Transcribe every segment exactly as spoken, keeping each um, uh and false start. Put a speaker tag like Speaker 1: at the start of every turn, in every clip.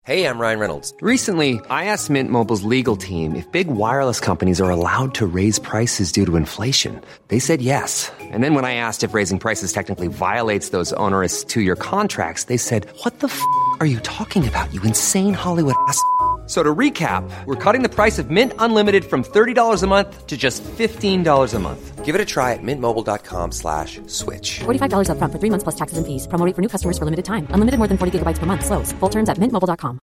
Speaker 1: Hey, I'm Ryan Reynolds.
Speaker 2: Recently, I asked Mint Mobile's legal team if big wireless companies are allowed to raise prices due to inflation. They said yes. And then when I asked if raising prices technically violates those onerous two-year contracts, they said, "What the f*** are you talking about, you insane Hollywood ass?" So to recap, we're cutting the price of Mint Unlimited from thirty dollars a month to just fifteen dollars a month.
Speaker 1: Give it a try at mintmobile.com slash switch.
Speaker 3: forty-five dollars up front for three months plus taxes and fees. Promo rate for new customers for limited time. Unlimited more than forty gigabytes per month. Slows full terms at mint mobile dot com.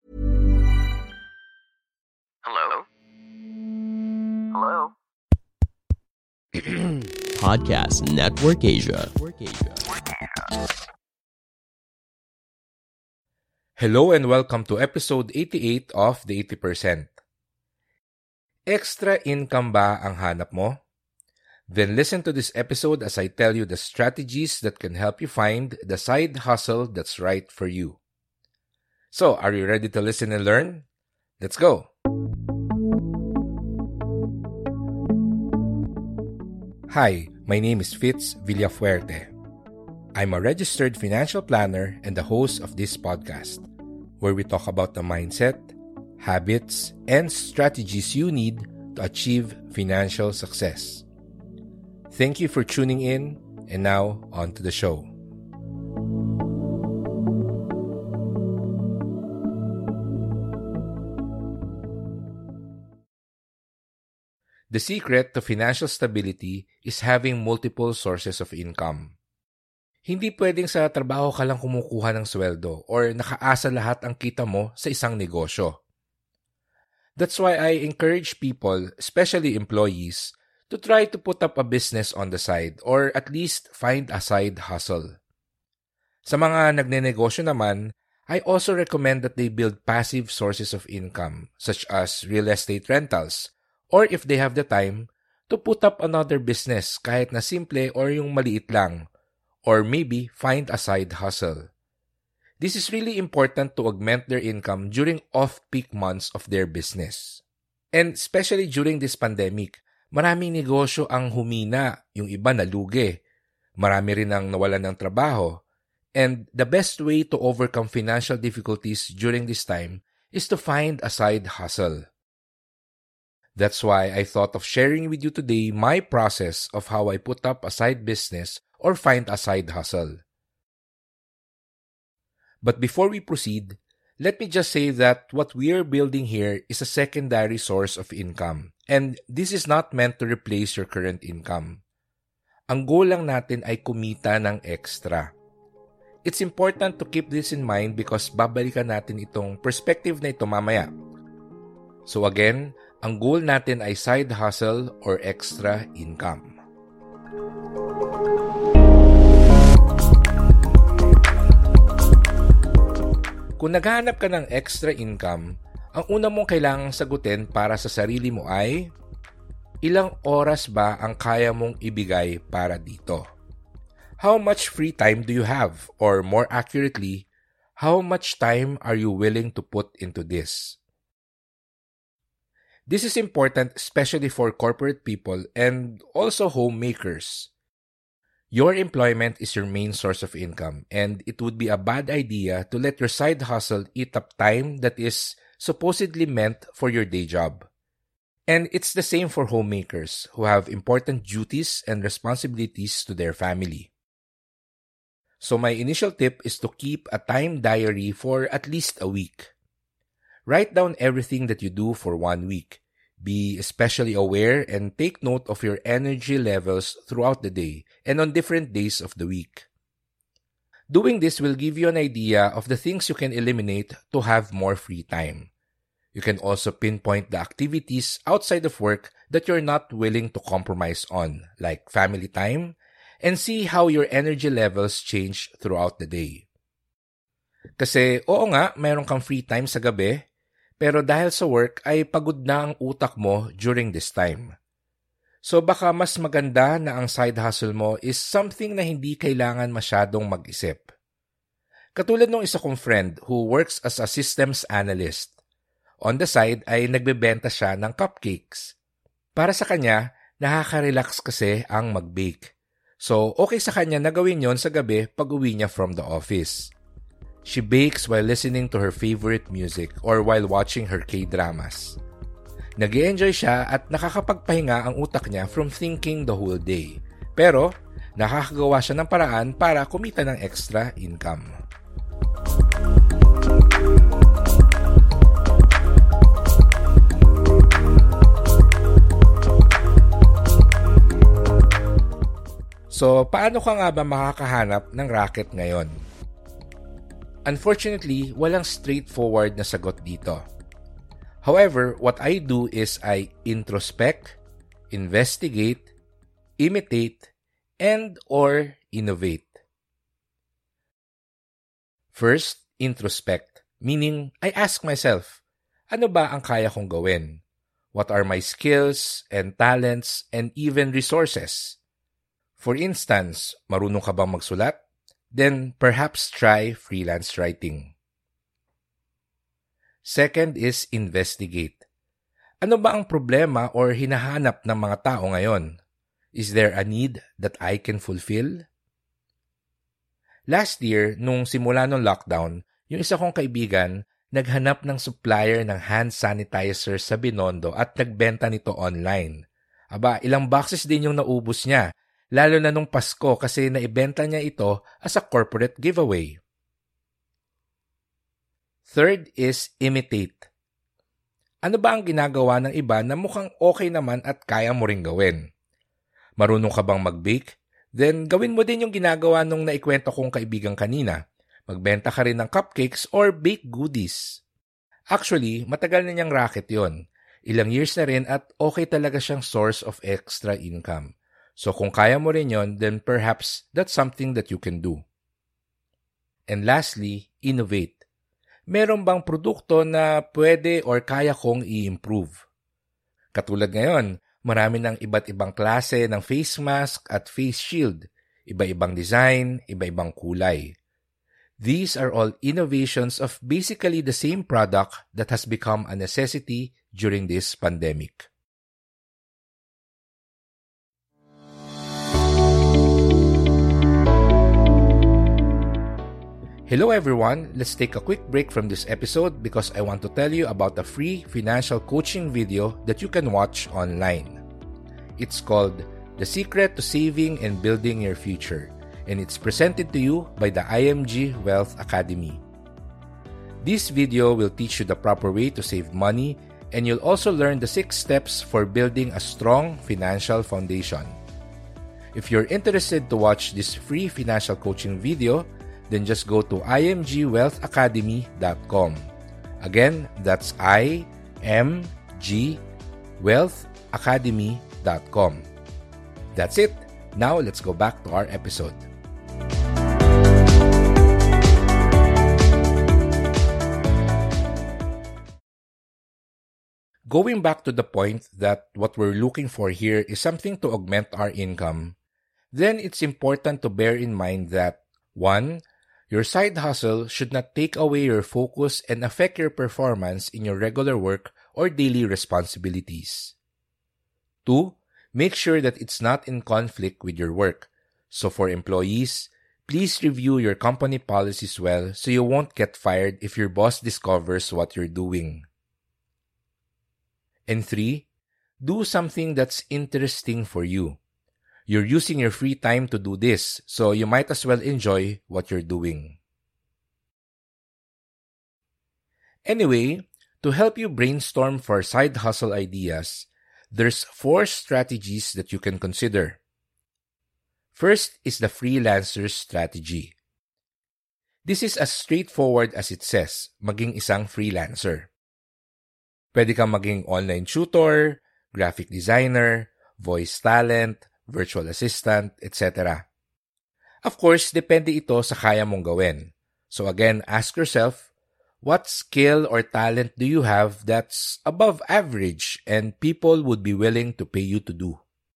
Speaker 4: Hello? Hello?
Speaker 5: Podcast Network Asia.
Speaker 6: Hello and welcome to episode eighty-eight of The eighty percent. Extra income ba ang hanap mo? Then listen to this episode as I tell you the strategies that can help you find the side hustle that's right for you. So, are you ready to listen and learn? Let's go! Hi, my name is Fitz Villafuerte. I'm a registered financial planner and the host of this podcast, where we talk about the mindset, habits, and strategies you need to achieve financial success. Thank you for tuning in, and now on to the show. The secret to financial stability is having multiple sources of income. Hindi pwedeng sa trabaho ka lang kumukuha ng sweldo or nakaasa lahat ang kita mo sa isang negosyo. That's why I encourage people, especially employees, to try to put up a business on the side or at least find a side hustle. Sa mga nagnenegosyo naman, I also recommend that they build passive sources of income such as real estate rentals or if they have the time, to put up another business kahit na simple or yung maliit lang. Or maybe find a side hustle. This is really important to augment their income during off-peak months of their business. And especially during this pandemic, maraming negosyo ang humina, yung iba nalugi. Marami rin ang nawalan ng trabaho. And the best way to overcome financial difficulties during this time is to find a side hustle. That's why I thought of sharing with you today my process of how I put up a side business or find a side hustle. But before we proceed, let me just say that what we are building here is a secondary source of income, and this is not meant to replace your current income. Ang goal lang natin ay kumita ng extra. It's important to keep this in mind because babalikan natin itong perspective na ito mamaya. So again, ang goal natin ay side hustle or extra income. Kung naghahanap ka ng extra income, ang una mong kailangang sagutin para sa sarili mo ay, ilang oras ba ang kaya mong ibigay para dito? How much free time do you have? Or more accurately, how much time are you willing to put into this? This is important especially for corporate people and also homemakers. Your employment is your main source of income, and it would be a bad idea to let your side hustle eat up time that is supposedly meant for your day job. And it's the same for homemakers who have important duties and responsibilities to their family. So my initial tip is to keep a time diary for at least a week. Write down everything that you do for one week. Be especially aware and take note of your energy levels throughout the day and on different days of the week. Doing this will give you an idea of the things you can eliminate to have more free time. You can also pinpoint the activities outside of work that you're not willing to compromise on, like family time, and see how your energy levels change throughout the day. Kasi, oo nga, mayroon kang free time sa gabi, pero dahil sa work ay pagod na ang utak mo during this time. So baka mas maganda na ang side hustle mo is something na hindi kailangan masyadong mag-isip. Katulad ng isa kong friend who works as a systems analyst. On the side ay nagbebenta siya ng cupcakes. Para sa kanya, nakaka-relax kasi ang mag-bake. So okay sa kanya na gawin yon sa gabi pag uwi niya from the office. She bakes while listening to her favorite music or while watching her K-dramas. Nag-i-enjoy siya at nakakapagpahinga ang utak niya from thinking the whole day. Pero, nakakagawa siya ng paraan para kumita ng extra income. So, paano ka nga ba makakahanap ng racket ngayon? Unfortunately, walang straightforward na sagot dito. However, what I do is I introspect, investigate, imitate, and or innovate. First, introspect, meaning I ask myself, ano ba ang kaya kong gawin? What are my skills and talents and even resources? For instance, marunong ka bang magsulat? Then perhaps try freelance writing. Second is investigate. Ano ba ang problema or hinahanap ng mga tao ngayon? Is there a need that I can fulfill? Last year, nung simula ng lockdown, yung isa kong kaibigan naghanap ng supplier ng hand sanitizer sa Binondo at nagbenta nito online. Aba, ilang boxes din yung naubos niya. Lalo na nung Pasko kasi naibenta niya ito as a corporate giveaway. Third is imitate. Ano ba ang ginagawa ng iba na mukhang okay naman at kaya mo ring gawin? Marunong ka bang mag-bake? Then gawin mo din yung ginagawa nung naikwento kong kaibigan kanina. Magbenta ka rin ng cupcakes or baked goodies. Actually, matagal na niyang racket yon. Ilang years na rin at okay talaga siyang source of extra income. So kung kaya mo rin yon, then perhaps that's something that you can do. And lastly, innovate. Meron bang produkto na pwede or kaya kong i-improve? Katulad ngayon, marami ng iba't ibang klase ng face mask at face shield, iba-ibang design, iba-ibang kulay. These are all innovations of basically the same product that has become a necessity during this pandemic. Hello everyone, let's take a quick break from this episode because I want to tell you about a free financial coaching video that you can watch online. It's called The Secret to Saving and Building Your Future, and it's presented to you by the I M G Wealth Academy. This video will teach you the proper way to save money, and you'll also learn the six steps for building a strong financial foundation. If you're interested to watch this free financial coaching video, then just go to i m g wealth academy dot com. Again, that's i m g wealth academy dot com. That's it. Now, let's go back to our episode. Going back to the point that what we're looking for here is something to augment our income, then it's important to bear in mind that one, your side hustle should not take away your focus and affect your performance in your regular work or daily responsibilities. Two, make sure that it's not in conflict with your work. So for employees, please review your company policies well so you won't get fired if your boss discovers what you're doing. And three, do something that's interesting for you. You're using your free time to do this, so you might as well enjoy what you're doing. Anyway, to help you brainstorm for side hustle ideas, there's four strategies that you can consider. First is the freelancer's strategy. This is as straightforward as it says, maging isang freelancer. Pwede kang maging online tutor, graphic designer, voice talent, virtual assistant, et cetera. Of course, depende ito sa kaya mong gawin. So again, ask yourself, what skill or talent do you have that's above average and people would be willing to pay you to do?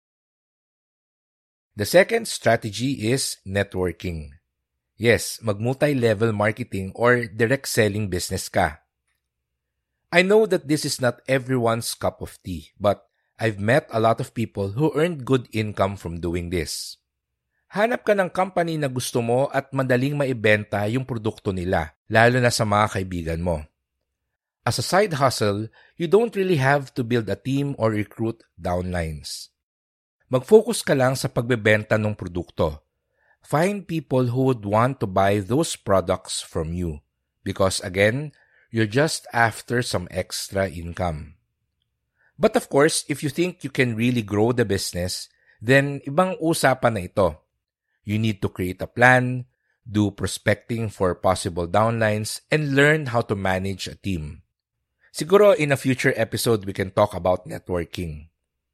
Speaker 6: The second strategy is networking. Yes, mag-multi-level marketing or direct selling business ka. I know that this is not everyone's cup of tea, but I've met a lot of people who earned good income from doing this. Hanap ka ng company na gusto mo at madaling maibenta yung produkto nila, lalo na sa mga kaibigan mo. As a side hustle, you don't really have to build a team or recruit downlines. Mag-focus ka lang sa pagbebenta ng produkto. Find people who would want to buy those products from you because, again, you're just after some extra income. But of course, if you think you can really grow the business, then ibang usapan na ito. You need to create a plan, do prospecting for possible downlines, and learn how to manage a team. Siguro in a future episode, we can talk about networking.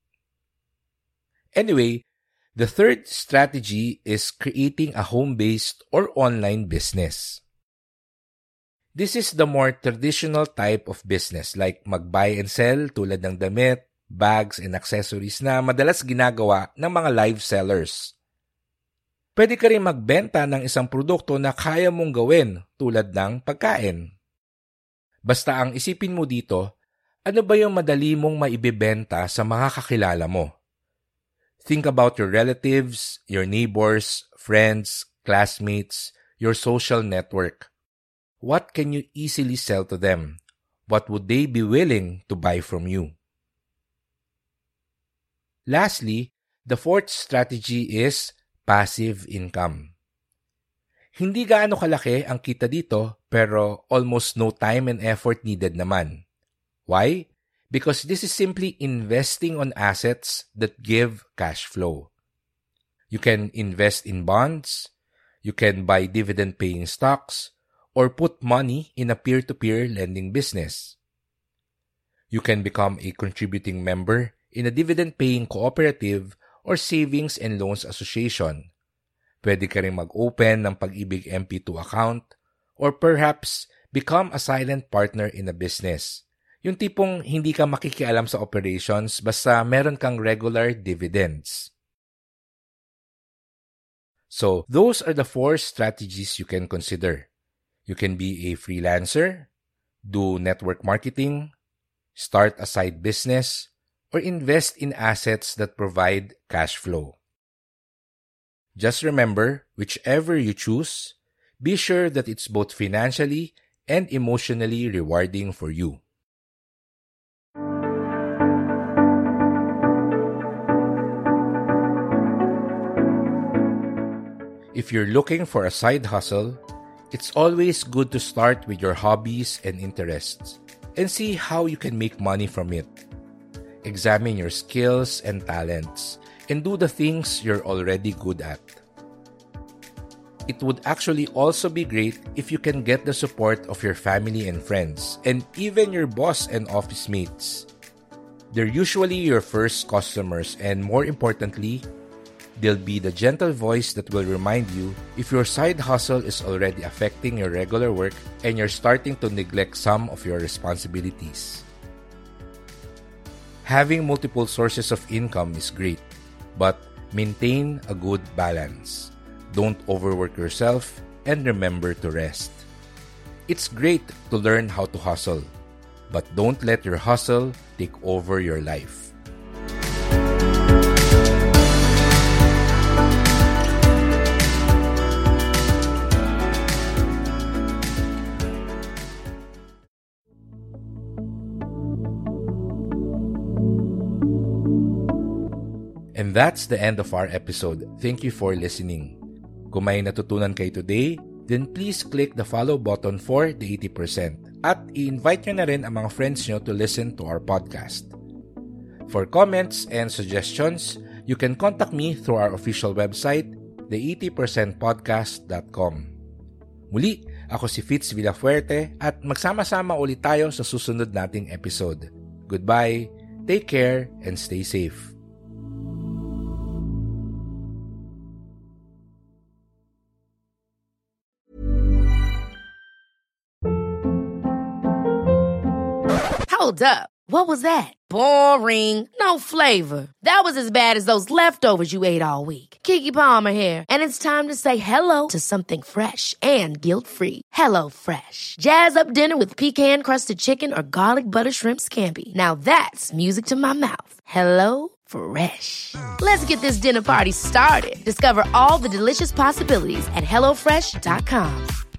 Speaker 6: Anyway, the third strategy is creating a home-based or online business. This is the more traditional type of business like mag-buy and sell tulad ng damit, bags, and accessories na madalas ginagawa ng mga live sellers. Pwede ka rin magbenta ng isang produkto na kaya mong gawin tulad ng pagkain. Basta ang isipin mo dito, ano ba yung madali mong maibibenta sa mga kakilala mo? Think about your relatives, your neighbors, friends, classmates, your social network. What can you easily sell to them? What would they be willing to buy from you? Lastly, the fourth strategy is passive income. Hindi gaano kalaki ang kita dito pero almost no time and effort needed naman. Why? Because this is simply investing on assets that give cash flow. You can invest in bonds, you can buy dividend-paying stocks, or put money in a peer-to-peer lending business. You can become a contributing member in a dividend-paying cooperative or savings and loans association. Pwede ka rin mag-open ng Pag-ibig M P two account or perhaps become a silent partner in a business. Yung tipong hindi ka makikialam sa operations basta meron kang regular dividends. So, those are the four strategies you can consider. You can be a freelancer, do network marketing, start a side business, or invest in assets that provide cash flow. Just remember, whichever you choose, be sure that it's both financially and emotionally rewarding for you. If you're looking for a side hustle, it's always good to start with your hobbies and interests and see how you can make money from it. Examine your skills and talents and do the things you're already good at. It would actually also be great if you can get the support of your family and friends and even your boss and office mates. They're usually your first customers and more importantly, they'll be the gentle voice that will remind you if your side hustle is already affecting your regular work and you're starting to neglect some of your responsibilities. Having multiple sources of income is great, but maintain a good balance. Don't overwork yourself and remember to rest. It's great to learn how to hustle, but don't let your hustle take over your life. And that's the end of our episode. Thank you for listening. Kung may natutunan kayo today, then please click the follow button for the eighty percent at i-invite nyo na rin ang mga friends nyo to listen to our podcast. For comments and suggestions, you can contact me through our official website, the eighty percent podcast dot com. Muli, ako si Fitz Villafuerte at magsama-sama ulit tayo sa susunod nating episode. Goodbye, take care, and stay safe.
Speaker 7: Hold up. What was that? Boring. No flavor. That was as bad as those leftovers you ate all week. Keke Palmer here, and it's time to say hello to something fresh and guilt-free. Hello Fresh. Jazz up dinner with pecan-crusted chicken or garlic butter shrimp scampi. Now that's music to my mouth. Hello Fresh. Let's get this dinner party started. Discover all the delicious possibilities at hello fresh dot com.